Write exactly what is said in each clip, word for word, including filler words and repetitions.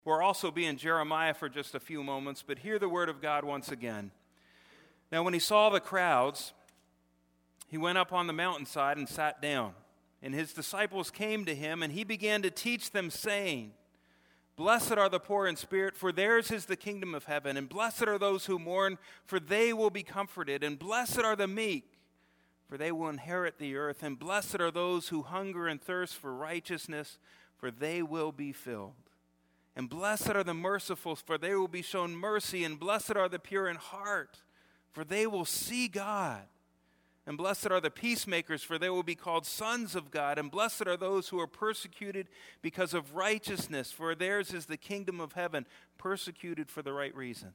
We'll also be in Jeremiah for just a few moments, but hear the word of God once again. Now, when he saw the crowds, he went up on the mountainside and sat down. And his disciples came to him, and he began to teach them, saying, Blessed are the poor in spirit, for theirs is the kingdom of heaven. And blessed are those who mourn, for they will be comforted. And blessed are the meek, for they will inherit the earth. And blessed are those who hunger and thirst for righteousness, for they will be filled. And blessed are the merciful, for they will be shown mercy. And blessed are the pure in heart, for they will see God. And blessed are the peacemakers, for they will be called sons of God. And blessed are those who are persecuted because of righteousness, for theirs is the kingdom of heaven, persecuted for the right reasons.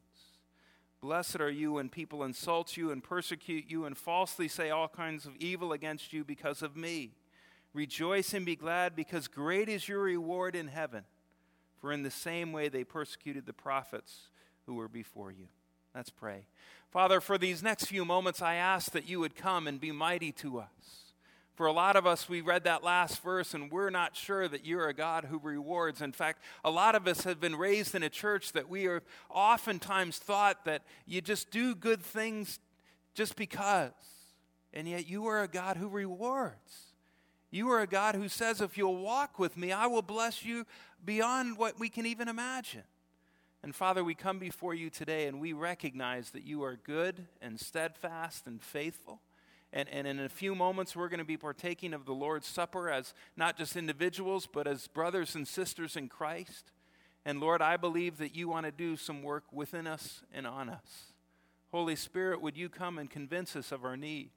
Blessed are you when people insult you and persecute you and falsely say all kinds of evil against you because of me. Rejoice and be glad, because great is your reward in heaven. For in the same way they persecuted the prophets who were before you. Let's pray. Father, for these next few moments, I ask that you would come and be mighty to us. For a lot of us, we read that last verse, and we're not sure that you're a God who rewards. In fact, a lot of us have been raised in a church that we are oftentimes thought that you just do good things just because. And yet you are a God who rewards. You are a God who says, if you'll walk with me, I will bless you beyond what we can even imagine. And Father, we come before you today and we recognize that you are good and steadfast and faithful. And, and in a few moments, we're going to be partaking of the Lord's Supper as not just individuals, but as brothers and sisters in Christ. And Lord, I believe that you want to do some work within us and on us. Holy Spirit, would you come and convince us of our need?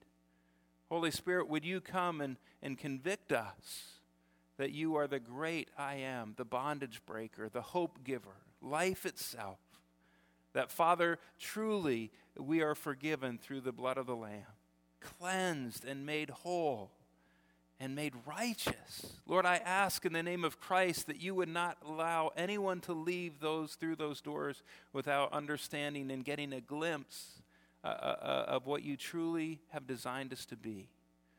Holy Spirit, would you come and, and convict us that you are the great I am, the bondage breaker, the hope giver, life itself. That, Father, truly we are forgiven through the blood of the Lamb, cleansed and made whole and made righteous. Lord, I ask in the name of Christ that you would not allow anyone to leave those through those doors without understanding and getting a glimpse Uh, uh, of what you truly have designed us to be.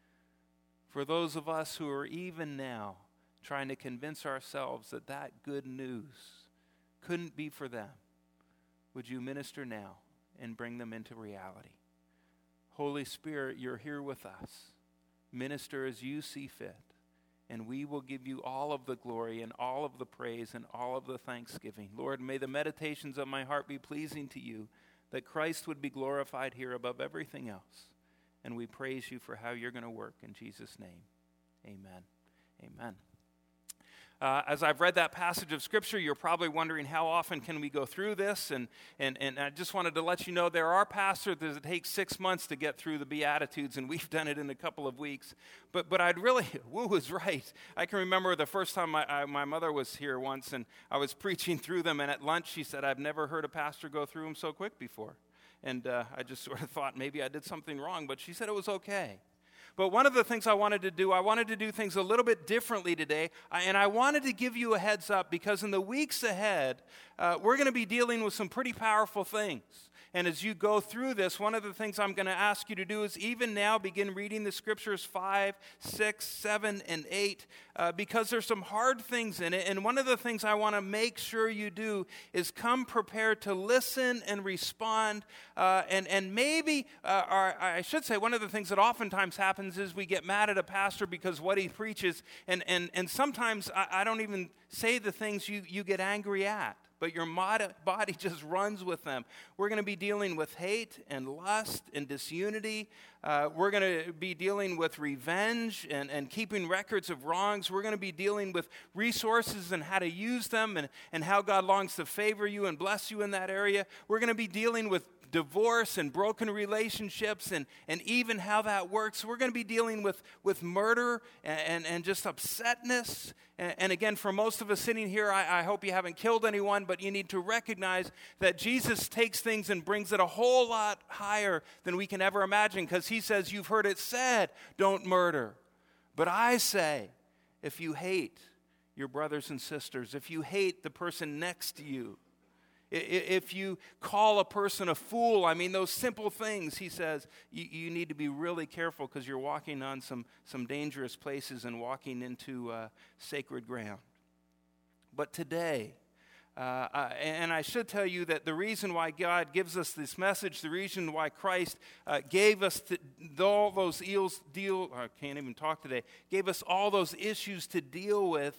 For those of us who are even now trying to convince ourselves that that good news couldn't be for them, would you minister now and bring them into reality? Holy Spirit, you're here with us. Minister as you see fit, and we will give you all of the glory and all of the praise and all of the thanksgiving. Lord, may the meditations of my heart be pleasing to you, that Christ would be glorified here above everything else. And we praise you for how you're going to work. In Jesus' name, amen. Amen. Uh, as I've read that passage of Scripture, you're probably wondering how often can we go through this, and, and, and I just wanted to let you know there are pastors that it takes six months to get through the Beatitudes, and we've done it in a couple of weeks. But but I'd really, Wu was right. I can remember the first time my, I, my mother was here once, and I was preaching through them, and at lunch she said, I've never heard a pastor go through them so quick before. And uh, I just sort of thought maybe I did something wrong, but she said it was okay. But one of the things I wanted to do, I wanted to do things a little bit differently today, and I wanted to give you a heads up because in the weeks ahead, uh, we're going to be dealing with some pretty powerful things. And as you go through this, one of the things I'm going to ask you to do is even now begin reading the Scriptures five, six, seven, and eight, uh, because there's some hard things in it. And one of the things I want to make sure you do is come prepared to listen and respond. Uh, and, and maybe, uh, or I should say, one of the things that oftentimes happens is we get mad at a pastor because what he preaches, and, and, and sometimes I, I don't even say the things you, you get angry at, but your mod- body just runs with them. We're going to be dealing with hate and lust and disunity. Uh, we're going to be dealing with revenge and, and keeping records of wrongs. We're going to be dealing with resources and how to use them and, and how God longs to favor you and bless you in that area. We're going to be dealing with divorce and broken relationships and, and even how that works. We're going to be dealing with, with murder and, and, and just upsetness. And, and again, for most of us sitting here, I, I hope you haven't killed anyone, but you need to recognize that Jesus takes things and brings it a whole lot higher than we can ever imagine, because he says, you've heard it said, don't murder. But I say, if you hate your brothers and sisters, if you hate the person next to you, if you call a person a fool, I mean, those simple things, he says, you, you need to be really careful because you're walking on some, some dangerous places and walking into uh, sacred ground. But today, Uh, uh, and I should tell you that the reason why God gives us this message, the reason why Christ uh, gave us the, all those eels deal, I can't even talk today, gave us all those issues to deal with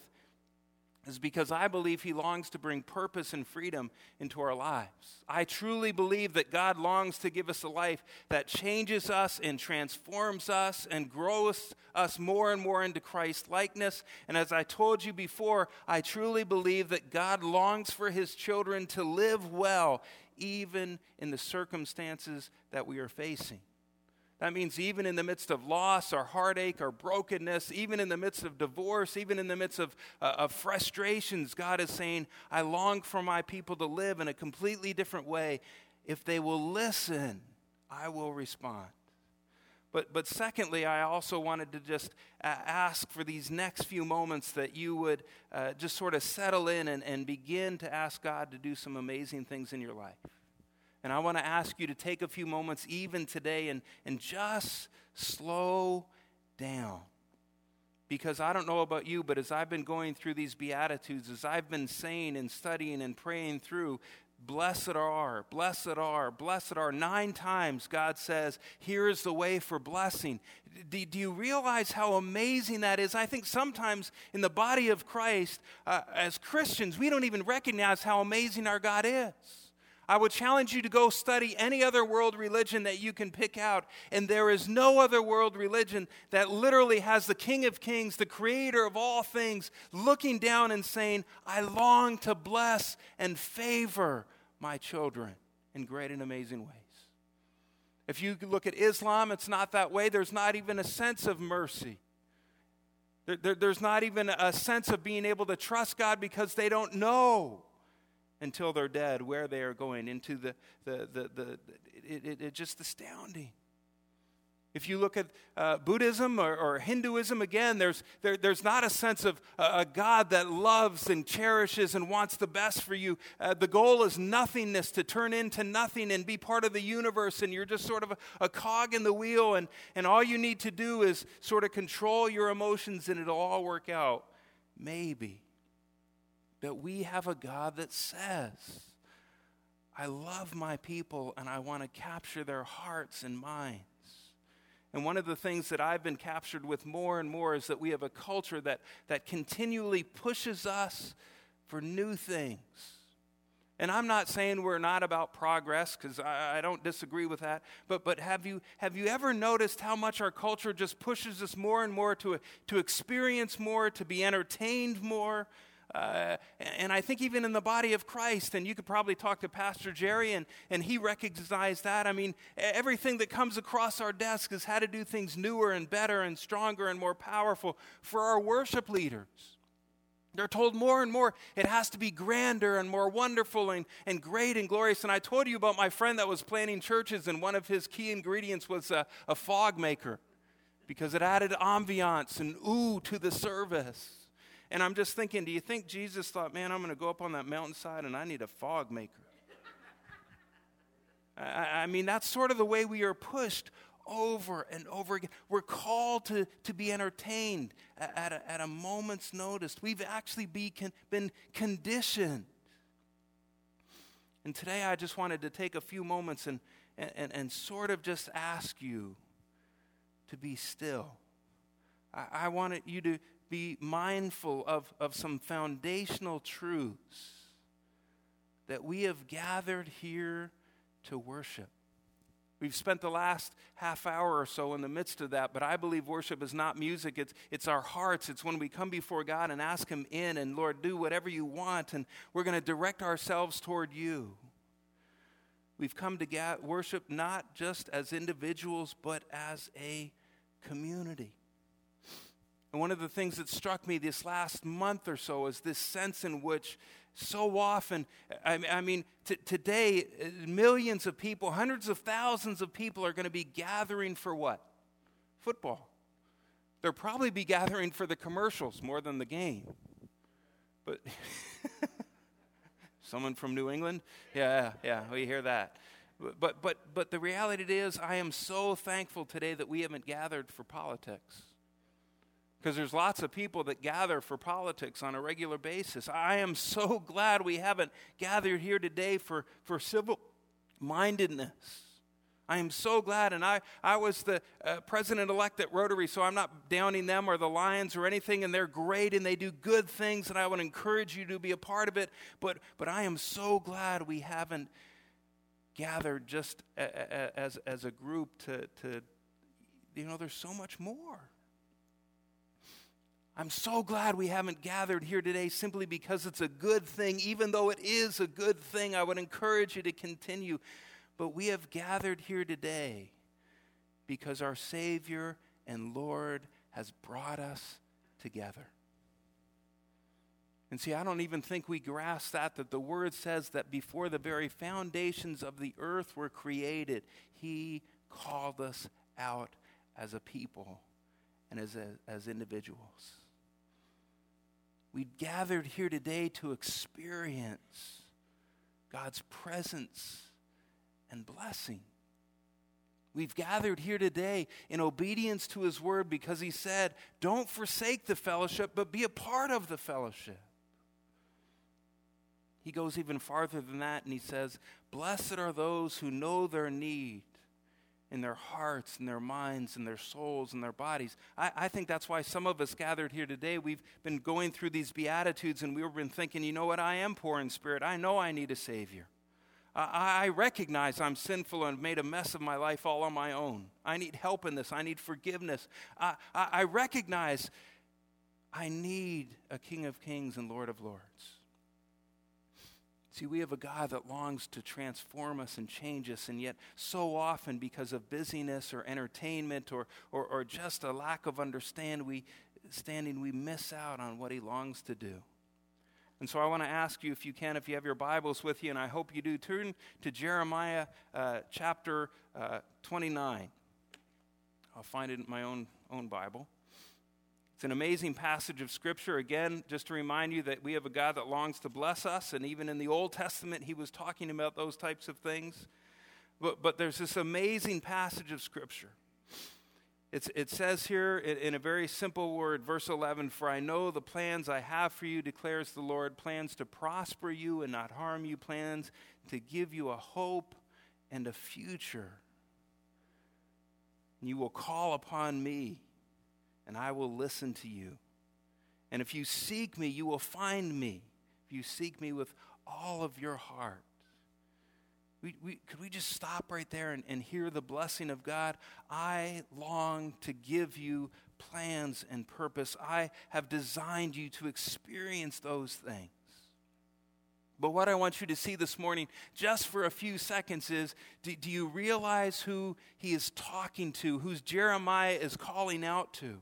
is because I believe he longs to bring purpose and freedom into our lives. I truly believe that God longs to give us a life that changes us and transforms us and grows us more and more into Christ likeness. And as I told you before, I truly believe that God longs for his children to live well, even in the circumstances that we are facing. That means even in the midst of loss or heartache or brokenness, even in the midst of divorce, even in the midst of, uh, of frustrations, God is saying, I long for my people to live in a completely different way. If they will listen, I will respond. But, but secondly, I also wanted to just uh, ask for these next few moments that you would uh, just sort of settle in and, and begin to ask God to do some amazing things in your life. And I want to ask you to take a few moments even today and, and just slow down. Because I don't know about you, but as I've been going through these Beatitudes, as I've been saying and studying and praying through, blessed are, blessed are, blessed are, nine times God says, here is the way for blessing. Do, do you realize how amazing that is? I think sometimes in the body of Christ, uh, as Christians, we don't even recognize how amazing our God is. I would challenge you to go study any other world religion that you can pick out, and there is no other world religion that literally has the King of Kings, the creator of all things, looking down and saying, I long to bless and favor my children in great and amazing ways. If you look at Islam, it's not that way. There's not even a sense of mercy. There, there, there's not even a sense of being able to trust God because they don't know until they're dead, where they are going into the, the, the, the it, it, it's just astounding. If you look at uh, Buddhism or, or Hinduism, again, there's, there, there's not a sense of uh, a God that loves and cherishes and wants the best for you. Uh, the goal is nothingness, to turn into nothing and be part of the universe, and you're just sort of a, a cog in the wheel, and, and all you need to do is sort of control your emotions and it'll all work out. Maybe. But we have a God that says, I love my people and I want to capture their hearts and minds. And one of the things that I've been captured with more and more is that we have a culture that, that continually pushes us for new things. And I'm not saying we're not about progress, because I, I don't disagree with that. But but have you have you ever noticed how much our culture just pushes us more and more to, to experience more, to be entertained more? Uh, and I think even in the body of Christ, and you could probably talk to Pastor Jerry, and, and he recognized that. I mean, everything that comes across our desk is how to do things newer and better and stronger and more powerful for our worship leaders. They're told more and more it has to be grander and more wonderful and, and great and glorious. And I told you about my friend that was planning churches, and one of his key ingredients was a, a fog maker, because it added ambiance and ooh to the service. And I'm just thinking, do you think Jesus thought, man, I'm going to go up on that mountainside and I need a fog maker? I, I mean, that's sort of the way we are pushed over and over again. We're called to, to be entertained at, at, a, at a moment's notice. We've actually be con, been conditioned. And today I just wanted to take a few moments and, and, and sort of just ask you to be still. I, I wanted you to be mindful of, of some foundational truths that we have gathered here to worship. We've spent the last half hour or so in the midst of that, but I believe worship is not music. It's, it's our hearts. It's when we come before God and ask Him in, and Lord, do whatever you want, and we're going to direct ourselves toward you. We've come to ga- worship not just as individuals, but as a community. And one of the things that struck me this last month or so is this sense in which so often, I, I mean, t- today, millions of people, hundreds of thousands of people are going to be gathering for what? Football. They'll probably be gathering for the commercials more than the game. But someone from New England? Yeah, yeah, we hear that. But, but, but the reality is, I am so thankful today that we haven't gathered for politics. Because there's lots of people that gather for politics on a regular basis. I am so glad we haven't gathered here today for, for civil-mindedness. I am so glad, and I, I was the uh, president-elect at Rotary, so I'm not downing them or the Lions or anything, and they're great, and they do good things, and I would encourage you to be a part of it, but, but I am so glad we haven't gathered just a, a, as, as a group to, to, you know, there's so much more. I'm so glad we haven't gathered here today simply because it's a good thing. Even though it is a good thing, I would encourage you to continue. But we have gathered here today because our Savior and Lord has brought us together. And see, I don't even think we grasp that, that the Word says that before the very foundations of the earth were created, He called us out as a people and as, a, as individuals. We gathered here today to experience God's presence and blessing. We've gathered here today in obedience to His word because He said, don't forsake the fellowship, but be a part of the fellowship. He goes even farther than that and He says, blessed are those who know their need in their hearts, in their minds, in their souls, in their bodies. I, I think that's why some of us gathered here today, we've been going through these Beatitudes and we've been thinking, you know what, I am poor in spirit. I know I need a Savior. I, I recognize I'm sinful and made a mess of my life all on my own. I need help in this. I need forgiveness. I, I, I recognize I need a King of Kings and Lord of Lords. See, we have a God that longs to transform us and change us, and yet so often because of busyness or entertainment or, or, or just a lack of understand, we, standing, we miss out on what He longs to do. And so I want to ask you, if you can, if you have your Bibles with you, and I hope you do, turn to Jeremiah uh, chapter uh, twenty-nine. I'll find it in my own, own Bible. It's an amazing passage of Scripture. Again, just to remind you that we have a God that longs to bless us, and even in the Old Testament, He was talking about those types of things. But, but there's this amazing passage of Scripture. It's, it says here in, in a very simple word, verse eleven, for I know the plans I have for you, declares the Lord, plans to prosper you and not harm you, plans to give you a hope and a future. And you will call upon me, and I will listen to you. And if you seek me, you will find me. If you seek me with all of your heart. We, we, could we just stop right there and, and hear the blessing of God? I long to give you plans and purpose. I have designed you to experience those things. But what I want you to see this morning, just for a few seconds, is do, do you realize who he is talking to, who Jeremiah is calling out to?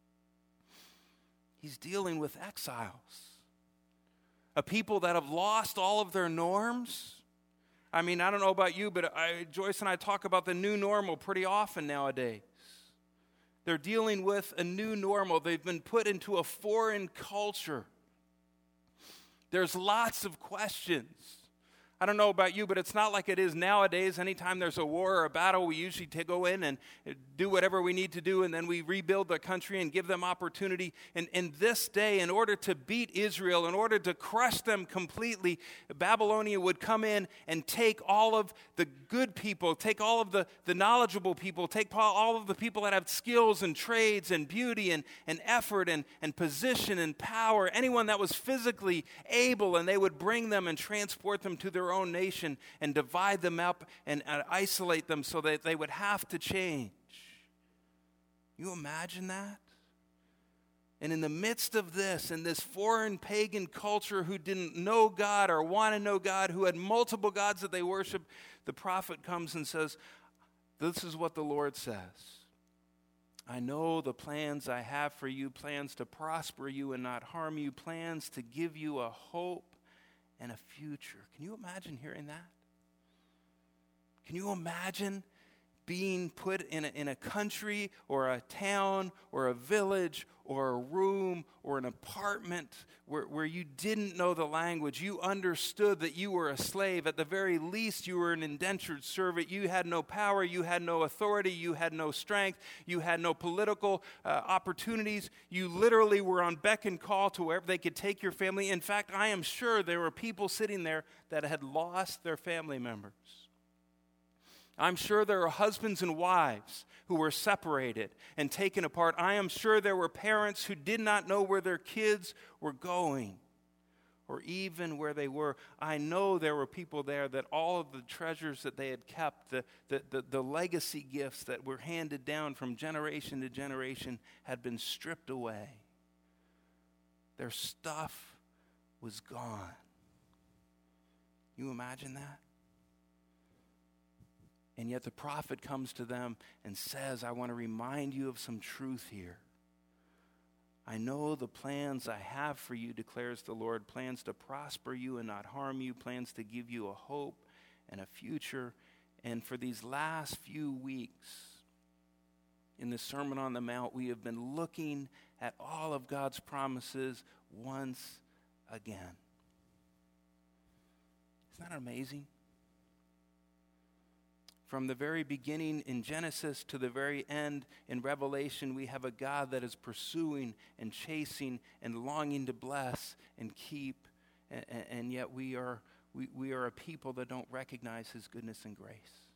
He's dealing with exiles, a people that have lost all of their norms. I mean, I don't know about you, but I, Joyce and I talk about the new normal pretty often nowadays. They're dealing with a new normal. They've been put into a foreign culture. There's lots of questions. I don't know about you, but it's not like it is nowadays. Anytime there's a war or a battle, we usually to go in and do whatever we need to do, and then we rebuild the country and give them opportunity. And in this day, in order to beat Israel, in order to crush them completely, Babylonia would come in and take all of the good people, take all of the, the knowledgeable people, take all of the people that have skills and trades and beauty and, and effort and, and position and power, anyone that was physically able, and they would bring them and transport them to their own nation and divide them up and uh, isolate them so that they would have to change. You imagine that? And in the midst of this, in this foreign pagan culture who didn't know God or want to know God, who had multiple gods that they worship, the prophet comes and says, this is what the Lord says. I know the plans I have for you, plans to prosper you and not harm you, plans to give you a hope and a future. Can you imagine hearing that? Can you imagine being put in a, in a country or a town or a village or a room or an apartment where, where you didn't know the language. You understood that you were a slave. At the very least, you were an indentured servant. You had no power. You had no authority. You had no strength. You had no political uh, opportunities. You literally were on beck and call to wherever they could take your family. In fact, I am sure there were people sitting there that had lost their family members. I'm sure there are husbands and wives who were separated and taken apart. I am sure there were parents who did not know where their kids were going or even where they were. I know there were people there that all of the treasures that they had kept, the, the, the, the legacy gifts that were handed down from generation to generation had been stripped away. Their stuff was gone. You imagine that? And yet the prophet comes to them and says, I want to remind you of some truth here. I know the plans I have for you, declares the Lord, plans to prosper you and not harm you, plans to give you a hope and a future. And for these last few weeks in the Sermon on the Mount, we have been looking at all of God's promises once again. Isn't that amazing? From the very beginning in Genesis to the very end in Revelation, we have a God that is pursuing and chasing and longing to bless and keep, and, and yet we are, we, we are a people that don't recognize his goodness and grace.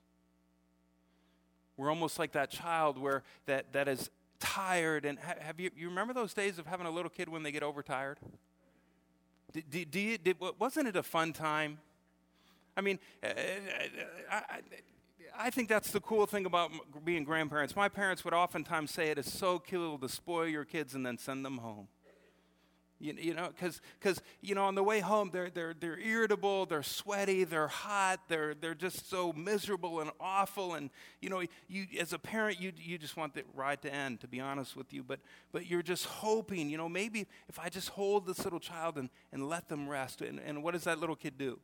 We're almost like that child where that, that is tired. And ha, have you, you remember those days of having a little kid when they get overtired? Did, did, did you, did, wasn't it a fun time? I mean, uh, I, I, I think that's the cool thing about being grandparents. My parents would oftentimes say it is so cool to spoil your kids and then send them home. You, you know, because because you know on the way home they're they're they're irritable, they're sweaty, they're hot, they're they're just so miserable and awful. And you know, you as a parent, you you just want the ride to end. To be honest with you, but but you're just hoping, you know, maybe if I just hold this little child and and let them rest. And and what does that little kid do?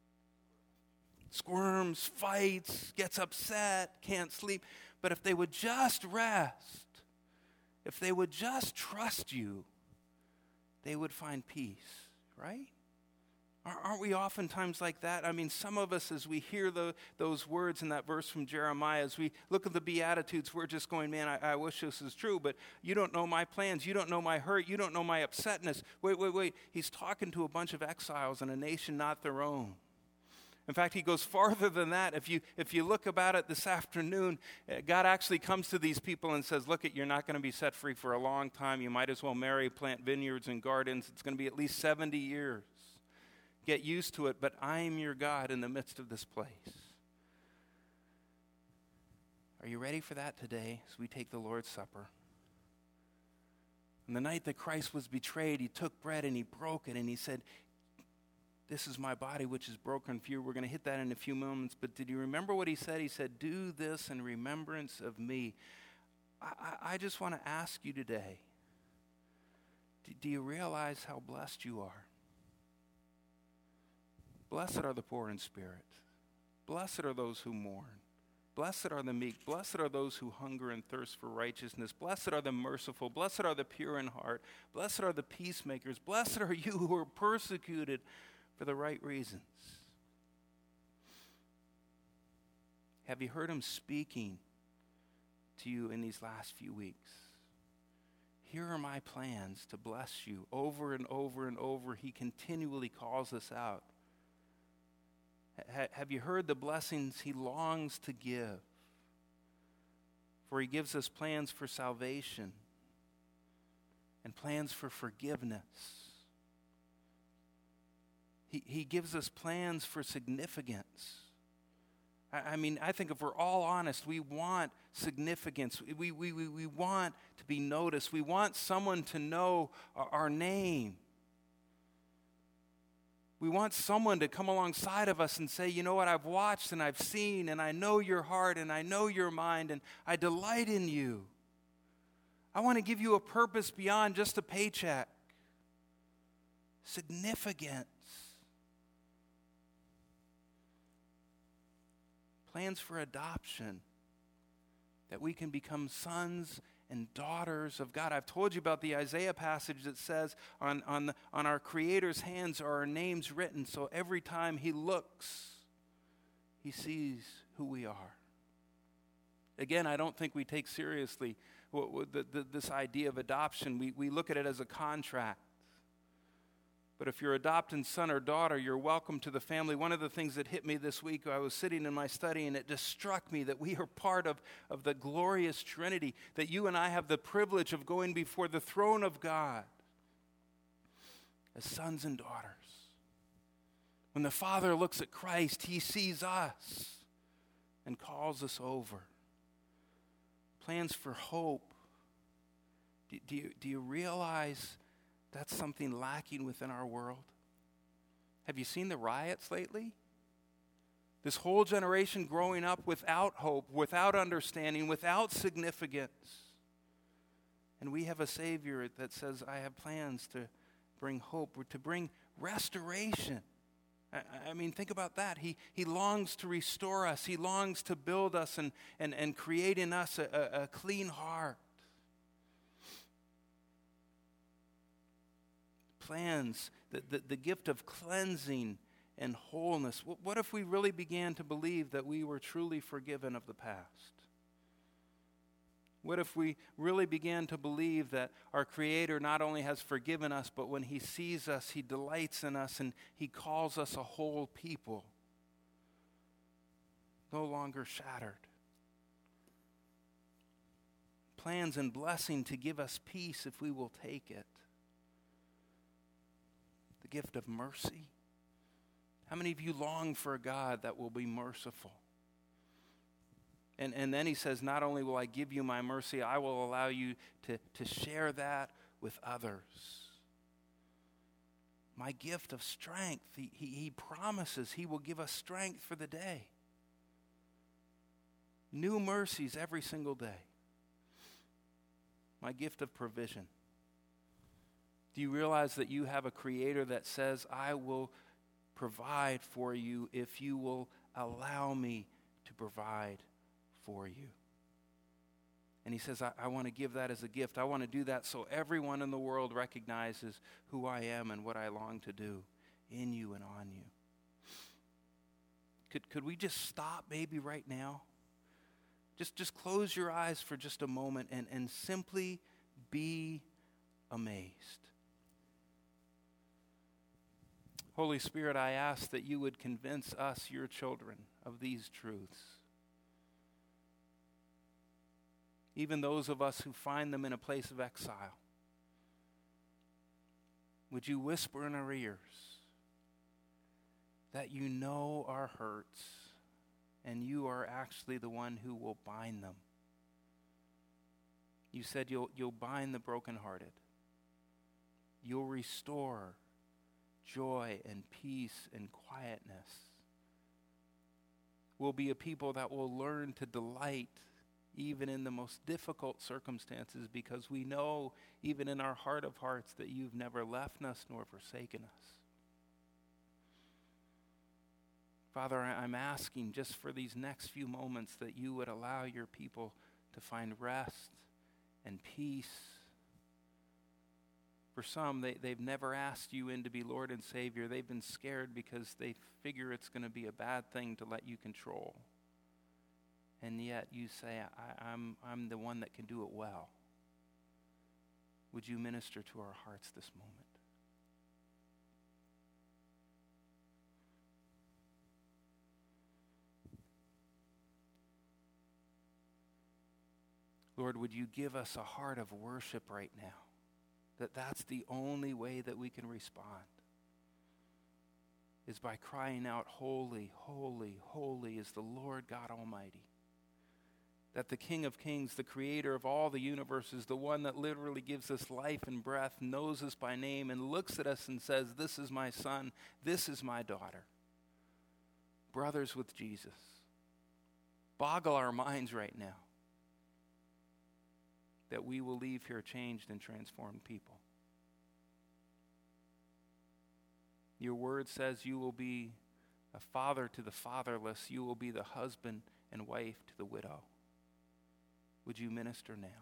Squirms, fights, gets upset, can't sleep. But if they would just rest, if they would just trust you, they would find peace, right? Aren't we oftentimes like that? I mean, some of us, as we hear the, those words in that verse from Jeremiah, as we look at the Beatitudes, we're just going, man, I, I wish this was true, but you don't know my plans. You don't know my hurt. You don't know my upsetness. Wait, wait, wait. He's talking to a bunch of exiles in a nation not their own. In fact, he goes farther than that. If you if you look about it this afternoon, God actually comes to these people and says, look, you're not going to be set free for a long time. You might as well marry, plant vineyards and gardens. It's going to be at least seventy years. Get used to it, but I am your God in the midst of this place. Are you ready for that today as we take the Lord's Supper? On the night that Christ was betrayed, he took bread and he broke it and he said, this is my body which is broken for you. We're going to hit that in a few moments. But did you remember what he said? He said, do this in remembrance of me. I, I, I just want to ask you today, do, do you realize how blessed you are? Blessed are the poor in spirit. Blessed are those who mourn. Blessed are the meek. Blessed are those who hunger and thirst for righteousness. Blessed are the merciful. Blessed are the pure in heart. Blessed are the peacemakers. Blessed are you who are persecuted for the right reasons. Have you heard him speaking to you in these last few weeks? Here are my plans to bless you. Over and over and over, he continually calls us out. Ha- have you heard the blessings he longs to give? For he gives us plans for salvation and plans for forgiveness. He, he gives us plans for significance. I, I mean, I think if we're all honest, we want significance. We, we, we, we want to be noticed. We want someone to know our, our name. We want someone to come alongside of us and say, you know what, I've watched and I've seen and I know your heart and I know your mind and I delight in you. I want to give you a purpose beyond just a paycheck. Significance. Plans for adoption, that we can become sons and daughters of God. I've told you about the Isaiah passage that says on, on, the, on our Creator's hands are our names written, so every time he looks, he sees who we are. Again, I don't think we take seriously what, what, the, the, this idea of adoption. We, we look at it as a contract. But if you're adopted son or daughter, you're welcome to the family. One of the things that hit me this week, I was sitting in my study, and it just struck me that we are part of, of the glorious Trinity, that you and I have the privilege of going before the throne of God as sons and daughters. When the Father looks at Christ, he sees us and calls us over. Plans for hope. Do, do, you, do you realize that's something lacking within our world? Have you seen the riots lately? This whole generation growing up without hope, without understanding, without significance. And we have a Savior that says, I have plans to bring hope, or to bring restoration. I, I mean, think about that. He, he longs to restore us. He longs to build us and, and, and create in us a, a, a clean heart. Plans, the, the, the gift of cleansing and wholeness. What, what if we really began to believe that we were truly forgiven of the past? What if we really began to believe that our Creator not only has forgiven us, but when he sees us, he delights in us and he calls us a whole people, no longer shattered? Plans and blessing to give us peace if we will take it. The gift of mercy. How many of you long for a God that will be merciful? And, and then he says, not only will I give you my mercy, I will allow you to, to share that with others. My gift of strength. He, he, he promises he will give us strength for the day. New mercies every single day. My gift of provision. Do you realize that you have a Creator that says, I will provide for you if you will allow me to provide for you? And he says, I, I want to give that as a gift. I want to do that so everyone in the world recognizes who I am and what I long to do in you and on you. Could, could we just stop maybe right now? Just, just close your eyes for just a moment and, and simply be amazed. Holy Spirit, I ask that you would convince us, your children, of these truths. Even those of us who find them in a place of exile. Would you whisper in our ears that you know our hurts and you are actually the one who will bind them? You said you'll, you'll bind the brokenhearted. You'll restore joy and peace and quietness. We'll be a people that will learn to delight even in the most difficult circumstances, because we know even in our heart of hearts that you've never left us nor forsaken us. Father, I'm asking just for these next few moments that you would allow your people to find rest and peace. For some, they, they've never asked you in to be Lord and Savior. They've been scared because they figure it's going to be a bad thing to let you control. And yet you say, I, I'm, I'm the one that can do it well. Would you minister to our hearts this moment? Lord, would you give us a heart of worship right now? That that's the only way that we can respond, is by crying out, holy, holy, holy is the Lord God Almighty. That the King of Kings, the creator of all the universes, the one that literally gives us life and breath, knows us by name and looks at us and says, this is my son, this is my daughter. Brothers with Jesus. Boggle our minds right now, that we will leave here changed and transformed people. Your word says you will be a father to the fatherless. You will be the husband and wife to the widow. Would you minister now?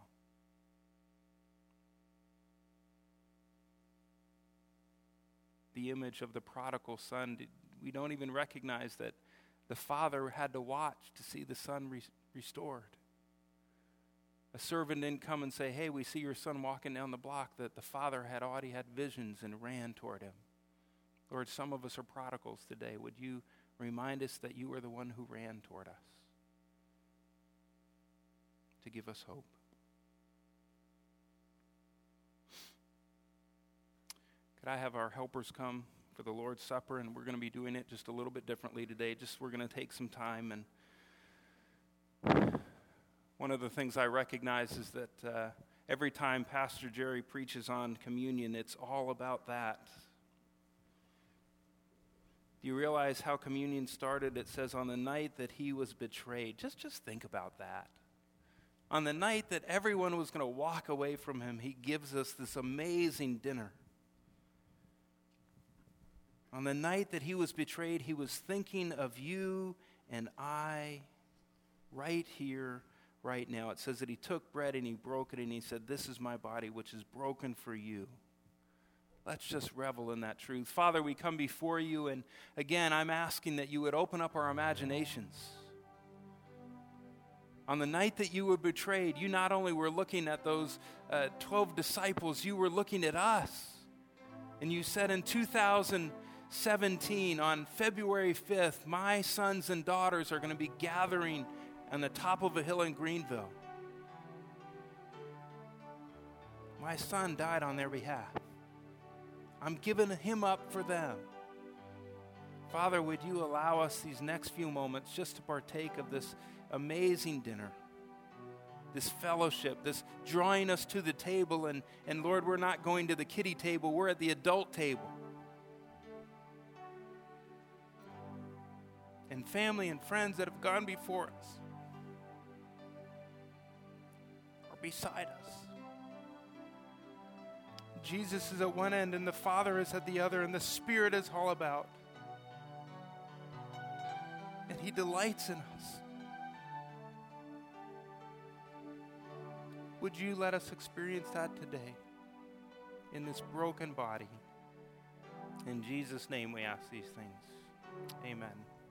The image of the prodigal son, we don't even recognize that the father had to watch to see the son re- restored. A servant didn't come and say, hey, we see your son walking down the block, that the father had already had visions and ran toward him. Lord, some of us are prodigals today. Would you remind us that you are the one who ran toward us to give us hope? Could I have our helpers come for the Lord's Supper? And we're going to be doing it just a little bit differently today. Just we're going to take some time. And one of the things I recognize is that uh, every time Pastor Jerry preaches on communion, it's all about that. Do you realize how communion started? It says on the night that he was betrayed. Just, just think about that. On the night that everyone was going to walk away from him, he gives us this amazing dinner. On the night that he was betrayed, he was thinking of you and I right here, right now. It says that he took bread and he broke it and he said, this is my body which is broken for you. Let's just revel in that truth. Father, we come before you, and again, I'm asking that you would open up our imaginations. On the night that you were betrayed, you not only were looking at those uh, twelve disciples, you were looking at us. And you said in two thousand seventeen, on February fifth, my sons and daughters are going to be gathering on the top of a hill in Greenville. My son died on their behalf. I'm giving him up for them. Father, would you allow us these next few moments just to partake of this amazing dinner, this fellowship, this drawing us to the table. And, and Lord, we're not going to the kiddie table, we're at the adult table. And family and friends that have gone before us are beside us. Jesus is at one end and the Father is at the other, and the Spirit is all about. And He delights in us. Would you let us experience that today in this broken body? In Jesus' name we ask these things. Amen.